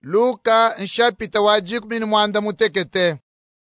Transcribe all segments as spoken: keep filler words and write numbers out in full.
Luka nshapita waji kumini mwanda mutekete.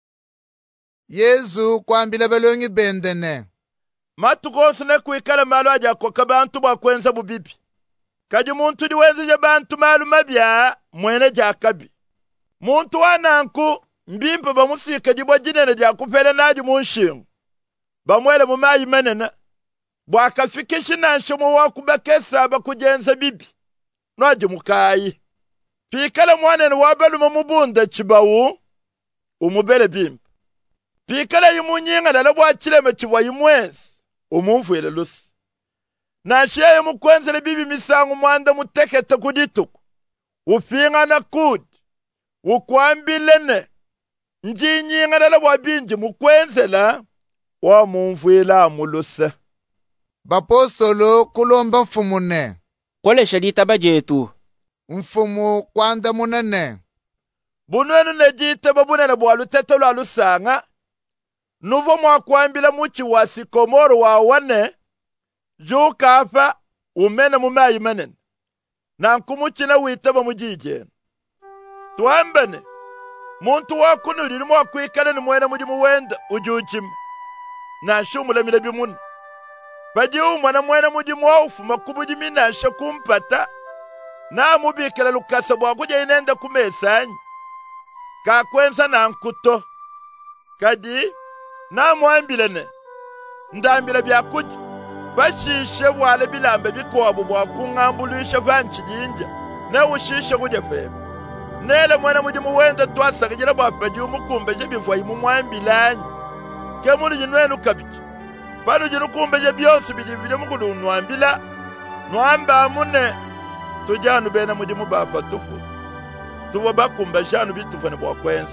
Yesu kwambila balongi bendene. Matu gonsu ne kuikala malu aja kwa kabantu ba kwenza bubibi. Kaji muntu di wenzi ja bantu malu mabia mwene ja kabi. Muntu wananku mbimpa ba musika jibwa jinene ja kupele naji munshingu. Ba mwele mumayi menena. Bwa kafikishi na nshomo wakubakesa ba kujenza bibi. Nwaji mukayi. Pikala mwanene wabalu mamubunda chibawu. Umubele bimpa. Pikala yimunyinga lala bwa chileme chibwa yimwensi. Umumfuele lusi. Na sheye mukwenzele bibi misangu mwanda mutekete kudituku. Ufinga na kudi. Ukwambilene. Njinyinga lala bwa binji mukwenzela. Wa mumfuela amuluse. Bapostolo kulomba mfumune. Kole shadita bajetu. Mfumu kwanda munene. Bunwenu nejite babunene bwalu tetelo alusanga. Nuvo mwa kwambila muchi wa sikomoro wa wane. Juu kafa umene mumayi menene. Na nkumuchina witaba mujije. Tuambene. Muntu wakunu lilimu wakuikane ni mwene mujimu wenda ujuchimu. Na shumule mile bimuni. Paji umwana mwene mujimu wa ufuma kubujimi na shakumpata. Na mubikela lukasa bwakuja inenda kumesanyi. Kakwensa na nkuto. Kadi na mwambilene. Ndambila byakuja. Bashishe wale bilambe bikobu bwakungambulisha vanchi jinja. Na ushishe kuja febe. Nele mwene mujimu wenda tuwasa kajira bwapaji umukumbeje bifwa imu mwambilanyi. Kemuli jinwenu kabiki. Panu jinu kumbeje bionsu bidivide mukulu unwambila. Nwamba amune. Tujanu bena mujimu bapa tufu. Tuwa bakumba janu bitufane bwa kwensi.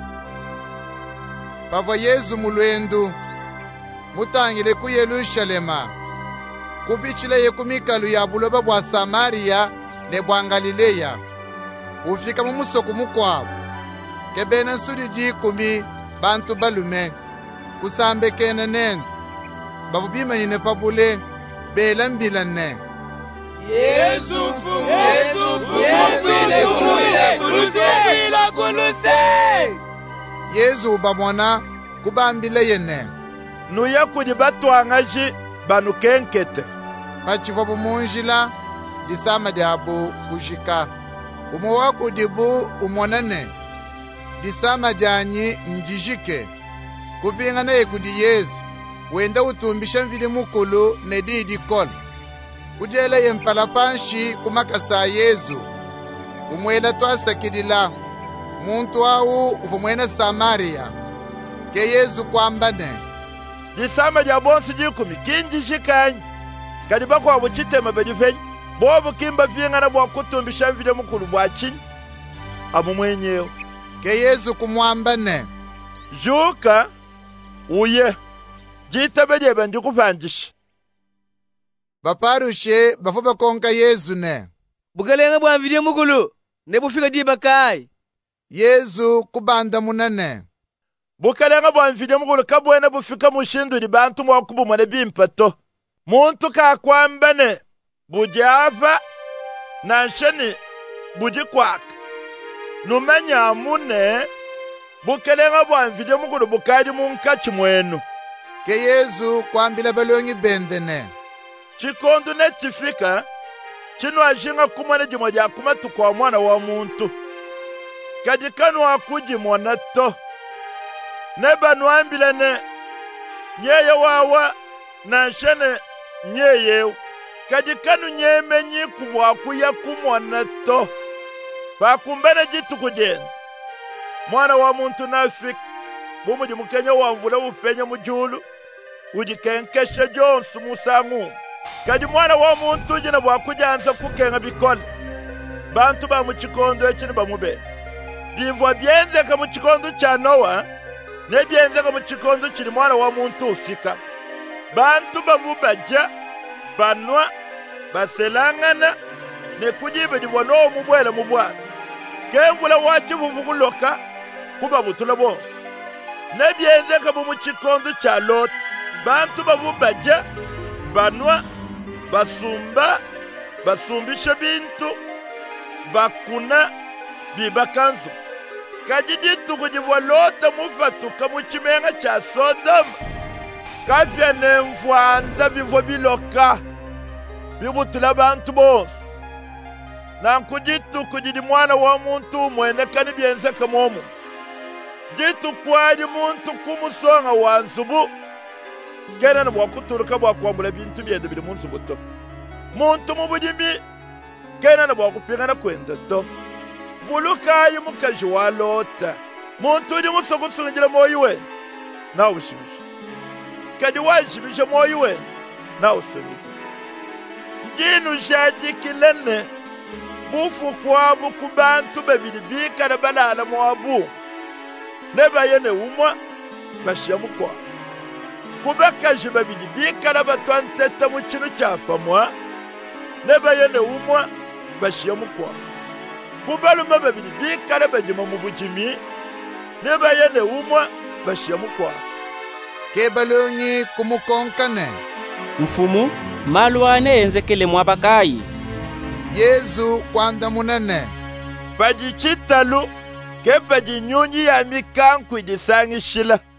Pava Yesu mulwendu. Mutangile ku Yerusalema. Kufichile yekumikalu ya buloba bwa Samaria ne bwa Galileya. Ufika mumusoko mukwabu. Kebena nsudi jikumi bantu balume. Kusambe kene nendo. Babu bima yine pabule. Bela mbila ne. Yesu mfumu, Yesu mfumu, Yesu kuluse, kuluse. Yesu ubamona kubambile yene. Nuya kudi batuangaji banu kenkete. Pachiva bumunjila disama diabu kujika. Umuwa kudibu umonane. Disama janyi njijike. Kufinga na yekudi Yesu. Wenda utumbisha mvili mukulu nedidi kol. Ujele yempalapanshi kumakasa Yesu. Umwela twasakidila. Muntu au ufumwena Samaria. Ke Yesu kwambane. Disama dia bonsu jikumi kinji shikanyi. Kadiba kwa wuchitema bedifenyi. Bobu kimba fienga na bwa kutumbisha mvile mukulu bwa chini. Amu mwenyeo. Ke Yesu kumwambane. Juka. Uye. Jita bedye bendi kufanjishi. Baparushe bafuba konka Yesu ne. Bukalenga bwa mvile mukulu. Ne bufika diba kai. Yesu kubanda munane. Bukalenga bwa mvile mukulu kabwene bufika mushindu di bantu mwakubu mwene bimpato. Muntu kakwambane. Bujava. Nansheni. Bujikwaka. Numenya amune. Bukalenga bwa mvile mukulu bukadi munkachi mwenu. Ke Yesu kwambila balongi bendene. Chikondo ne chifika. Chino ajinga kumane jimoja kumatu kwa mwana wa muntu. Kadikanu wakuji mwana to. Neba nuambile ne. Nyeye wawa. Nanshene nyeye. Kadikanu nye menyi kubwakuya kumwana to. Bakumbene jitu kujenda. Mwana wa muntu nafika. Bumu jimukenya wamvula upenye mujulu. Ujikenkeshe jonsu musangu. Kadi mwana wa muntu jina bwakujanza kukenga bikola. Bantu ba muchikondo echini bamube. Bivwa byenzeka muchikondo cha Noa. Ne byenzeka muchikondo chini mwana wa muntu ufika. Bantu bavubaja. Banwa. Baselangana. Ne kujibe divwa Noa mubwele mubwana. Kemvula wachivu vukuloka. Kuba butula bonsu. Ne byenzeka muchikondo cha Lot. Bantu bavubaja. Banwa. Basumba. Basumbisha bintu. Bakuna. bibakanzo kajidituku divolota mufatuka muchimenga cha Sodoma kapya nemfwanda bivo biloka bibutula bantu bose nankudituku didi mwana wa muntu mwenekani byenze kamomu ditukwadi muntu kumusonga wa nsubu kena na bwakuturuka bwakwambula bintu byende bili munsubu to muntu mubudimi kena na bwakupingana kwenda to vulukayi mukaji wa lota muntu udi musokusungira moyi we na ushimisha kadi washimisha moyi we na usubika njinu shadikilene bufu kwabu kubantu babili bikana balala mwabu neba yene umwa bashiyamu kwa kubakaji babili bikana batwanteta mu kinu cyapamwa neba yene umwa bashiyamu kwa kubaluma babili bikana bajima mu bujimi neba yene umwa bashiyamu kwa kebalonyi kumukonkane mfumu malwane enzekele mwabakayi Yesu kwanda munene baji chitalu ke baji nyunyi ya mikanku idisangishila